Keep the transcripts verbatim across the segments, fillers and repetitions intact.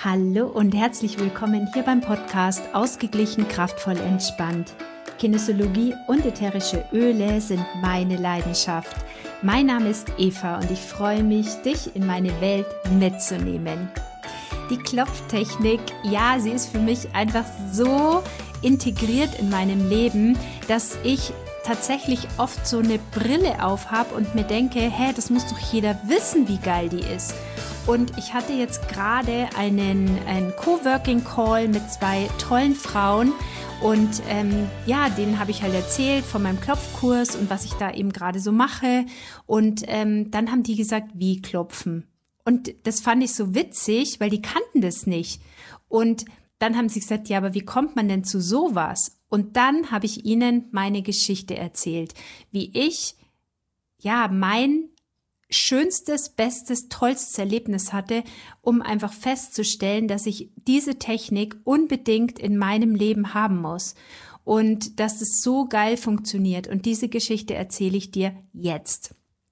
Hallo und herzlich willkommen hier beim Podcast Ausgeglichen, kraftvoll, entspannt. Kinesiologie und ätherische Öle sind meine Leidenschaft. Mein Name ist Eva und ich freue mich, dich in meine Welt mitzunehmen. Die Klopftechnik, ja, sie ist für mich einfach so integriert in meinem Leben, dass ich tatsächlich oft so eine Brille aufhab und mir denke, hä, das muss doch jeder wissen, wie geil die ist. Und ich hatte jetzt gerade einen, einen Coworking-Call mit zwei tollen Frauen und ähm, ja, denen habe ich halt erzählt von meinem Klopfkurs und was ich da eben gerade so mache. Und ähm, dann haben die gesagt, wie klopfen. Und das fand ich so witzig, weil die kannten das nicht. Und dann haben sie gesagt, ja, aber wie kommt man denn zu sowas? Und dann habe ich ihnen meine Geschichte erzählt, wie ich, ja, mein schönstes, bestes, tollstes Erlebnis hatte, um einfach festzustellen, dass ich diese Technik unbedingt in meinem Leben haben muss und dass es so geil funktioniert. Und diese Geschichte erzähle ich dir jetzt.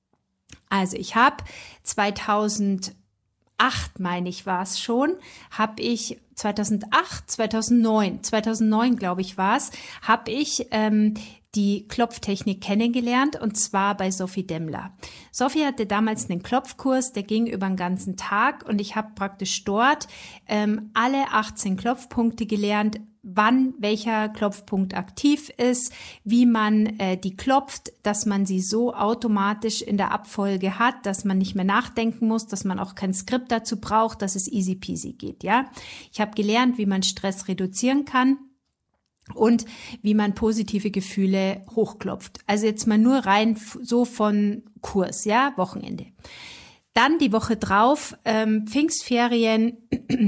Also ich habe zweitausendacht, meine ich, war es schon, habe ich zweitausendacht, zweitausendneun, zweitausendneun glaube ich war es, habe ich ähm, die Klopftechnik kennengelernt und zwar bei Sophie Demmler. Sophie hatte damals einen Klopfkurs, der ging über den ganzen Tag und ich habe praktisch dort ähm, alle achtzehn Klopfpunkte gelernt, wann welcher Klopfpunkt aktiv ist, wie man äh, die klopft, dass man sie so automatisch in der Abfolge hat, dass man nicht mehr nachdenken muss, dass man auch kein Skript dazu braucht, dass es easy peasy geht. Ja, ich habe gelernt, wie man Stress reduzieren kann und wie man positive Gefühle hochklopft. Also jetzt mal nur rein so von Kurs, ja, Wochenende. Dann die Woche drauf, ähm, Pfingstferien.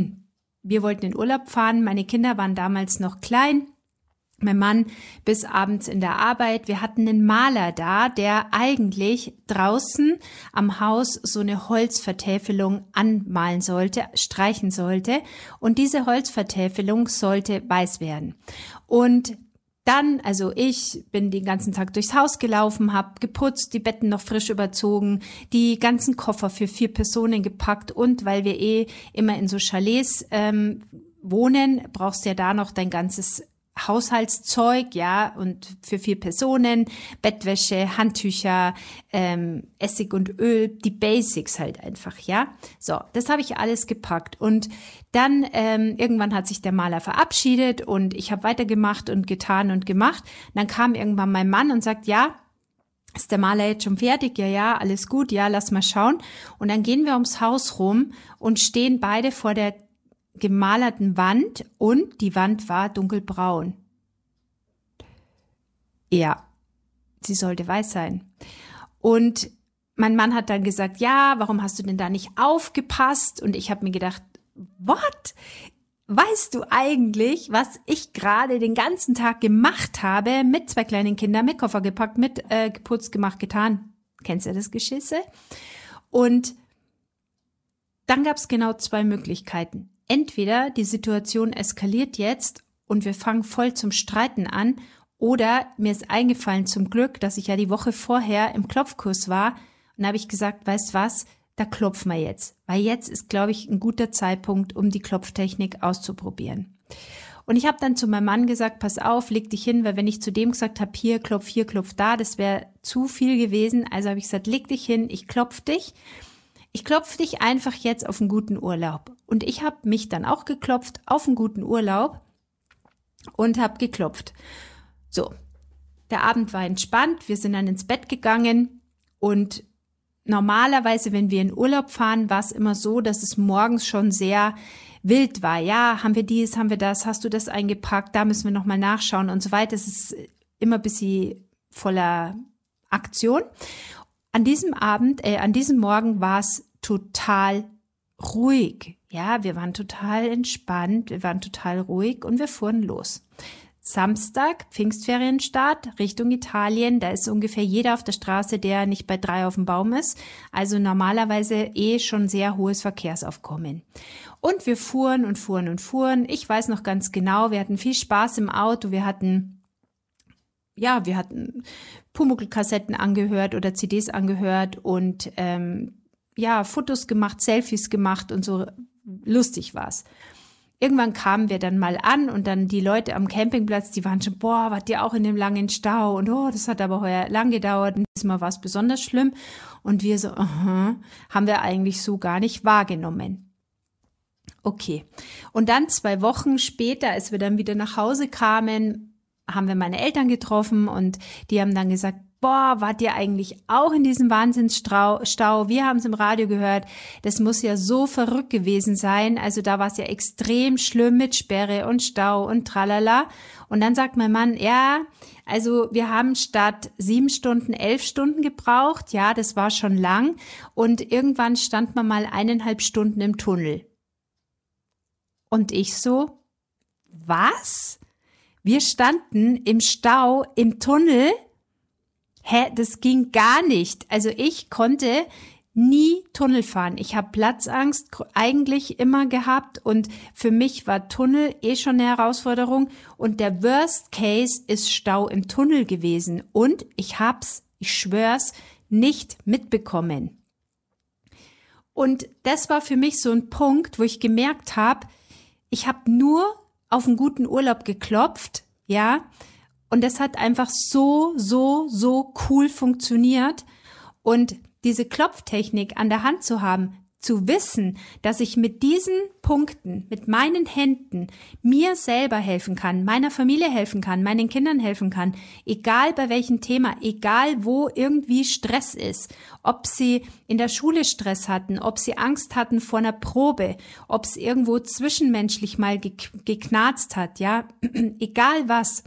Wir wollten in Urlaub fahren. Meine Kinder waren damals noch klein. Mein Mann bis abends in der Arbeit. Wir hatten einen Maler da, der eigentlich draußen am Haus so eine Holzvertäfelung anmalen sollte, streichen sollte. Und diese Holzvertäfelung sollte weiß werden. Und dann, also ich bin den ganzen Tag durchs Haus gelaufen, habe geputzt, die Betten noch frisch überzogen, die ganzen Koffer für vier Personen gepackt und weil wir eh immer in so Chalets ähm, wohnen, brauchst du ja da noch dein ganzes Haushaltszeug, ja, und für vier Personen, Bettwäsche, Handtücher, ähm, Essig und Öl, die Basics halt einfach, ja. So, das habe ich alles gepackt und dann ähm, irgendwann hat sich der Maler verabschiedet und ich habe weitergemacht und getan und gemacht. Und dann kam irgendwann mein Mann und sagt, ja, ist der Maler jetzt schon fertig? Ja, ja, alles gut, ja, lass mal schauen. Und dann gehen wir ums Haus rum und stehen beide vor der gemalerten Wand und die Wand war dunkelbraun. Ja, sie sollte weiß sein. Und mein Mann hat dann gesagt, ja, warum hast du denn da nicht aufgepasst? Und ich habe mir gedacht, what? Weißt du eigentlich, was ich gerade den ganzen Tag gemacht habe mit zwei kleinen Kindern, mit Koffer gepackt, mit äh, geputzt, gemacht, getan? Kennst du das Geschisse? Und dann gab es genau zwei Möglichkeiten. Entweder die Situation eskaliert jetzt und wir fangen voll zum Streiten an oder mir ist eingefallen zum Glück, dass ich ja die Woche vorher im Klopfkurs war und da habe ich gesagt, weißt was, da klopfen wir jetzt. Weil jetzt ist, glaube ich, ein guter Zeitpunkt, um die Klopftechnik auszuprobieren. Und ich habe dann zu meinem Mann gesagt, pass auf, leg dich hin, weil wenn ich zu dem gesagt habe, hier, klopf hier, klopf da, das wäre zu viel gewesen. Also habe ich gesagt, leg dich hin, ich klopf dich. Ich klopfe dich einfach jetzt auf einen guten Urlaub. Und ich habe mich dann auch geklopft auf einen guten Urlaub und habe geklopft. So, der Abend war entspannt, wir sind dann ins Bett gegangen und normalerweise, wenn wir in Urlaub fahren, war es immer so, dass es morgens schon sehr wild war. Ja, haben wir dies, haben wir das, hast du das eingepackt, da müssen wir nochmal nachschauen und so weiter. Es ist immer ein bisschen voller Aktion. An diesem Abend, äh, an diesem Morgen war es total ruhig. Ja, wir waren total entspannt, wir waren total ruhig und wir fuhren los. Samstag, Pfingstferienstart, Richtung Italien, da ist ungefähr jeder auf der Straße, der nicht bei drei auf dem Baum ist. Also normalerweise eh schon sehr hohes Verkehrsaufkommen. Und wir fuhren und fuhren und fuhren. Ich weiß noch ganz genau, wir hatten viel Spaß im Auto, wir hatten ja, wir hatten Pumuckl-Kassetten angehört oder C Ds angehört und ähm, ja, Fotos gemacht, Selfies gemacht und so lustig war's. Irgendwann kamen wir dann mal an und dann die Leute am Campingplatz, die waren schon, boah, wart ihr auch in dem langen Stau? Und oh, das hat aber heuer lang gedauert und diesmal war es besonders schlimm. Und wir so, aha, haben wir eigentlich so gar nicht wahrgenommen. Okay. Und dann zwei Wochen später, als wir dann wieder nach Hause kamen, haben wir meine Eltern getroffen und die haben dann gesagt, boah, wart ihr eigentlich auch in diesem Wahnsinnsstau? Wir haben es im Radio gehört. Das muss ja so verrückt gewesen sein. Also da war es ja extrem schlimm mit Sperre und Stau und tralala. Und dann sagt mein Mann, ja, also wir haben statt sieben Stunden, elf Stunden gebraucht. Ja, das war schon lang. Und irgendwann stand man mal eineinhalb Stunden im Tunnel. Und ich so, was? Wir standen im Stau, im Tunnel? Hä, das ging gar nicht. Also ich konnte nie Tunnel fahren. Ich habe Platzangst eigentlich immer gehabt und für mich war Tunnel eh schon eine Herausforderung und der Worst Case ist Stau im Tunnel gewesen und ich hab's, ich schwör's, nicht mitbekommen. Und das war für mich so ein Punkt, wo ich gemerkt habe, ich habe nur auf einen guten Urlaub geklopft, ja, und das hat einfach so, so, so cool funktioniert. Und diese Klopftechnik an der Hand zu haben, zu wissen, dass ich mit diesen Punkten, mit meinen Händen mir selber helfen kann, meiner Familie helfen kann, meinen Kindern helfen kann, egal bei welchem Thema, egal wo irgendwie Stress ist, ob sie in der Schule Stress hatten, ob sie Angst hatten vor einer Probe, ob es irgendwo zwischenmenschlich mal geknarzt hat, ja, egal was.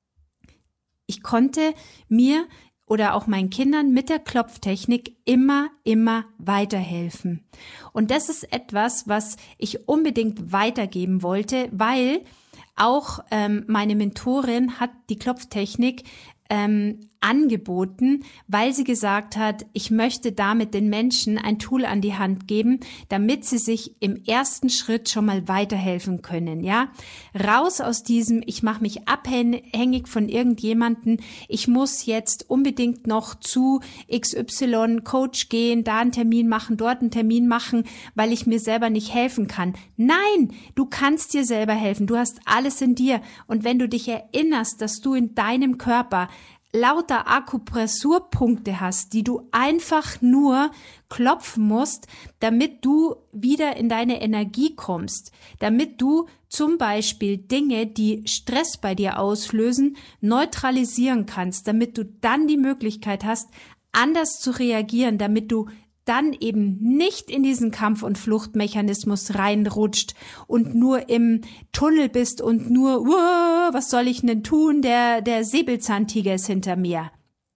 Ich konnte mir oder auch meinen Kindern mit der Klopftechnik immer, immer weiterhelfen. Und das ist etwas, was ich unbedingt weitergeben wollte, weil auch ähm, meine Mentorin hat die Klopftechnik ähm, angeboten, weil sie gesagt hat, ich möchte damit den Menschen ein Tool an die Hand geben, damit sie sich im ersten Schritt schon mal weiterhelfen können, ja? Raus aus diesem, ich mache mich abhängig von irgendjemanden, ich muss jetzt unbedingt noch zu X Y Coach gehen, da einen Termin machen, dort einen Termin machen, weil ich mir selber nicht helfen kann. Nein, du kannst dir selber helfen, du hast alles in dir und wenn du dich erinnerst, dass du in deinem Körper lauter Akupressurpunkte hast, die du einfach nur klopfen musst, damit du wieder in deine Energie kommst, damit du zum Beispiel Dinge, die Stress bei dir auslösen, neutralisieren kannst, damit du dann die Möglichkeit hast, anders zu reagieren, damit du dann eben nicht in diesen Kampf- und Fluchtmechanismus reinrutscht und nur im Tunnel bist und nur, was soll ich denn tun, der, der Säbelzahntiger ist hinter mir.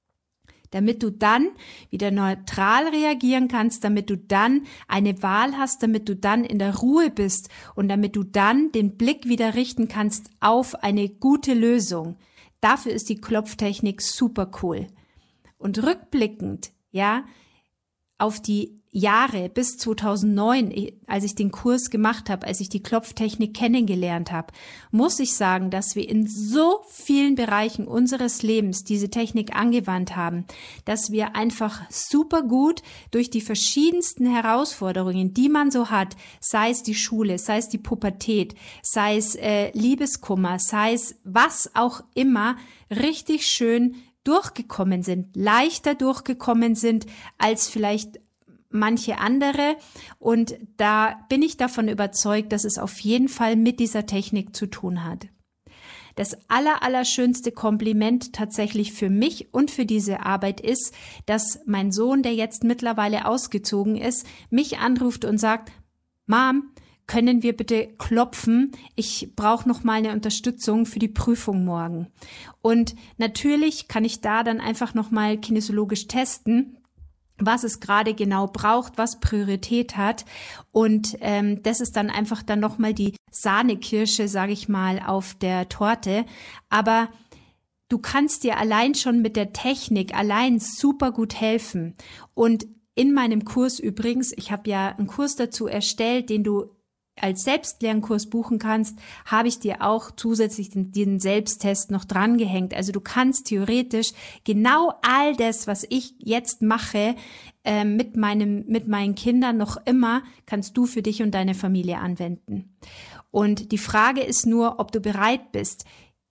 Damit du dann wieder neutral reagieren kannst, damit du dann eine Wahl hast, damit du dann in der Ruhe bist und damit du dann den Blick wieder richten kannst auf eine gute Lösung. Dafür ist die Klopftechnik super cool. Und rückblickend, ja, auf die Jahre bis zweitausendneun, als ich den Kurs gemacht habe, als ich die Klopftechnik kennengelernt habe, muss ich sagen, dass wir in so vielen Bereichen unseres Lebens diese Technik angewandt haben, dass wir einfach super gut durch die verschiedensten Herausforderungen, die man so hat, sei es die Schule, sei es die Pubertät, sei es äh, Liebeskummer, sei es was auch immer, richtig schön durchgekommen sind, leichter durchgekommen sind als vielleicht manche andere. Und da bin ich davon überzeugt, dass es auf jeden Fall mit dieser Technik zu tun hat. Das aller, allerschönste Kompliment tatsächlich für mich und für diese Arbeit ist, dass mein Sohn, der jetzt mittlerweile ausgezogen ist, mich anruft und sagt, Mom, können wir bitte klopfen? Ich brauche noch mal eine Unterstützung für die Prüfung morgen. Und natürlich kann ich da dann einfach noch mal kinesiologisch testen, was es gerade genau braucht, was Priorität hat. Und ähm, das ist dann einfach dann noch mal die Sahnekirsche, sage ich mal, auf der Torte. Aber du kannst dir allein schon mit der Technik allein super gut helfen. Und in meinem Kurs übrigens, ich habe ja einen Kurs dazu erstellt, den du als Selbstlernkurs buchen kannst, habe ich dir auch zusätzlich den, den Selbsttest noch dran gehängt. Also du kannst theoretisch genau all das, was ich jetzt mache, äh, mit meinem, mit meinen Kindern noch immer, kannst du für dich und deine Familie anwenden. Und die Frage ist nur, ob du bereit bist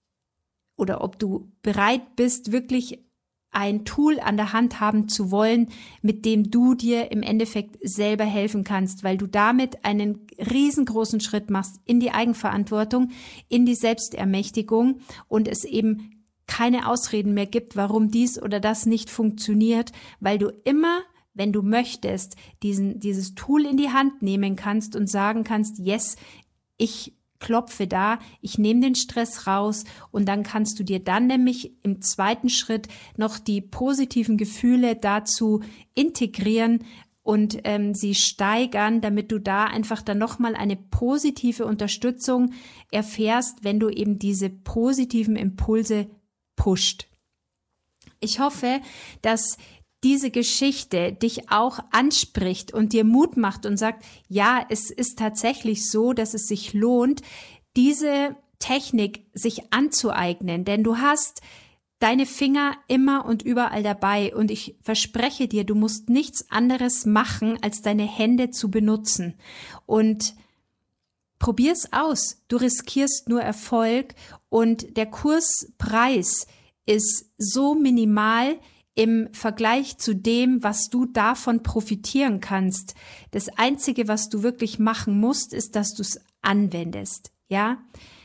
oder ob du bereit bist, wirklich ein Tool an der Hand haben zu wollen, mit dem du dir im Endeffekt selber helfen kannst, weil du damit einen riesengroßen Schritt machst in die Eigenverantwortung, in die Selbstermächtigung und es eben keine Ausreden mehr gibt, warum dies oder das nicht funktioniert, weil du immer, wenn du möchtest, diesen, dieses Tool in die Hand nehmen kannst und sagen kannst, yes, ich klopfe da, ich nehme den Stress raus und dann kannst du dir dann nämlich im zweiten Schritt noch die positiven Gefühle dazu integrieren und ähm, sie steigern, damit du da einfach dann nochmal eine positive Unterstützung erfährst, wenn du eben diese positiven Impulse pusht. Ich hoffe, dass diese Geschichte dich auch anspricht und dir Mut macht und sagt, ja, es ist tatsächlich so, dass es sich lohnt, diese Technik sich anzueignen, denn du hast deine Finger immer und überall dabei und ich verspreche dir, du musst nichts anderes machen, als deine Hände zu benutzen und probier's aus. Du riskierst nur Erfolg und der Kurspreis ist so minimal im Vergleich zu dem, was du davon profitieren kannst. Das Einzige, was du wirklich machen musst, ist, dass du es anwendest. Ja?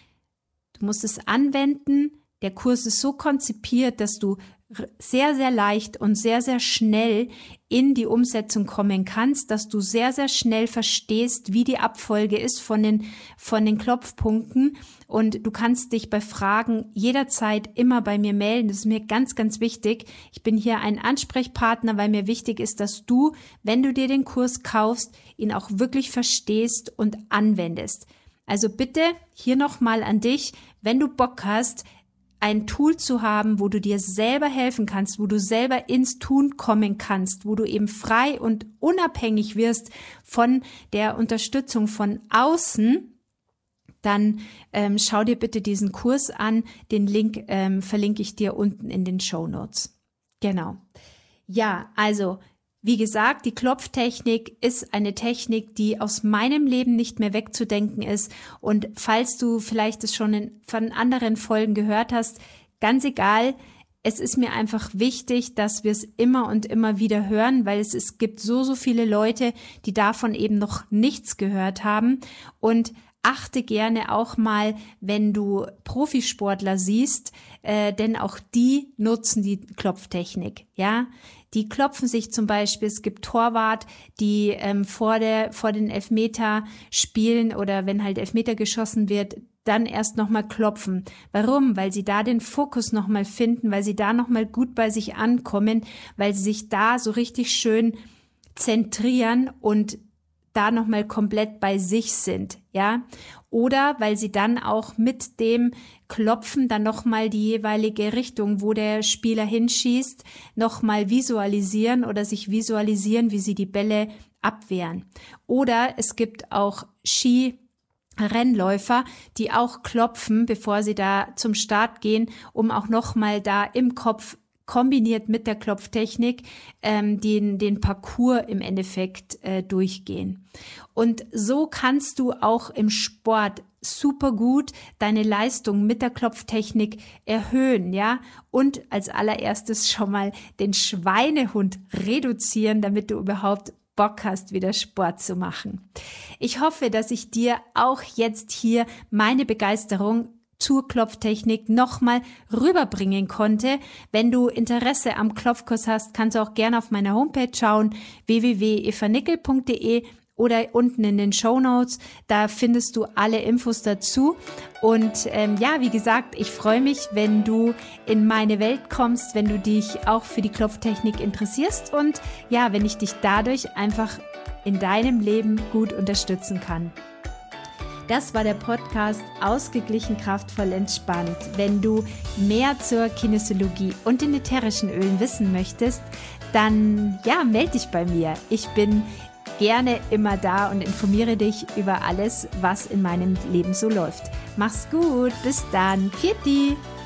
Du musst es anwenden. Der Kurs ist so konzipiert, dass du sehr, sehr leicht und sehr, sehr schnell in die Umsetzung kommen kannst, dass du sehr, sehr schnell verstehst, wie die Abfolge ist von den, von den Klopfpunkten und du kannst dich bei Fragen jederzeit immer bei mir melden. Das ist mir ganz, ganz wichtig. Ich bin hier ein Ansprechpartner, weil mir wichtig ist, dass du, wenn du dir den Kurs kaufst, ihn auch wirklich verstehst und anwendest. Also bitte hier nochmal an dich, wenn du Bock hast, ein Tool zu haben, wo du dir selber helfen kannst, wo du selber ins Tun kommen kannst, wo du eben frei und unabhängig wirst von der Unterstützung von außen, dann ähm, schau dir bitte diesen Kurs an. Den Link ähm, verlinke ich dir unten in den Shownotes. Genau. Ja, also wie gesagt, die Klopftechnik ist eine Technik, die aus meinem Leben nicht mehr wegzudenken ist. Und falls du vielleicht es schon in, von anderen Folgen gehört hast, ganz egal, es ist mir einfach wichtig, dass wir es immer und immer wieder hören, weil es, es gibt so, so viele Leute, die davon eben noch nichts gehört haben. Und achte gerne auch mal, wenn du Profisportler siehst, äh, denn auch die nutzen die Klopftechnik, ja. Die klopfen sich zum Beispiel, es gibt Torwart, die ähm, vor der vor den Elfmeter spielen oder wenn halt Elfmeter geschossen wird, dann erst nochmal klopfen. Warum? Weil sie da den Fokus nochmal finden, weil sie da nochmal gut bei sich ankommen, weil sie sich da so richtig schön zentrieren und da nochmal komplett bei sich sind, ja, oder weil sie dann auch mit dem Klopfen dann nochmal die jeweilige Richtung, wo der Spieler hinschießt, nochmal visualisieren oder sich visualisieren, wie sie die Bälle abwehren. Oder es gibt auch Skirennläufer, die auch klopfen, bevor sie da zum Start gehen, um auch nochmal da im Kopf kombiniert mit der Klopftechnik ähm, den, den Parcours im Endeffekt äh, durchgehen. Und so kannst du auch im Sport super gut deine Leistung mit der Klopftechnik erhöhen, ja, und als allererstes schon mal den Schweinehund reduzieren, damit du überhaupt Bock hast, wieder Sport zu machen. Ich hoffe, dass ich dir auch jetzt hier meine Begeisterung zur Klopftechnik nochmal rüberbringen konnte. Wenn du Interesse am Klopfkurs hast, kannst du auch gerne auf meiner Homepage schauen, w w w punkt eva nickel punkt d e oder unten in den Shownotes. Da findest du alle Infos dazu. Und ähm, ja, wie gesagt, ich freue mich, wenn du in meine Welt kommst, wenn du dich auch für die Klopftechnik interessierst und ja, wenn ich dich dadurch einfach in deinem Leben gut unterstützen kann. Das war der Podcast Ausgeglichen, kraftvoll, entspannt. Wenn du mehr zur Kinesiologie und den ätherischen Ölen wissen möchtest, dann ja, melde dich bei mir. Ich bin gerne immer da und informiere dich über alles, was in meinem Leben so läuft. Mach's gut, bis dann. Pfiat.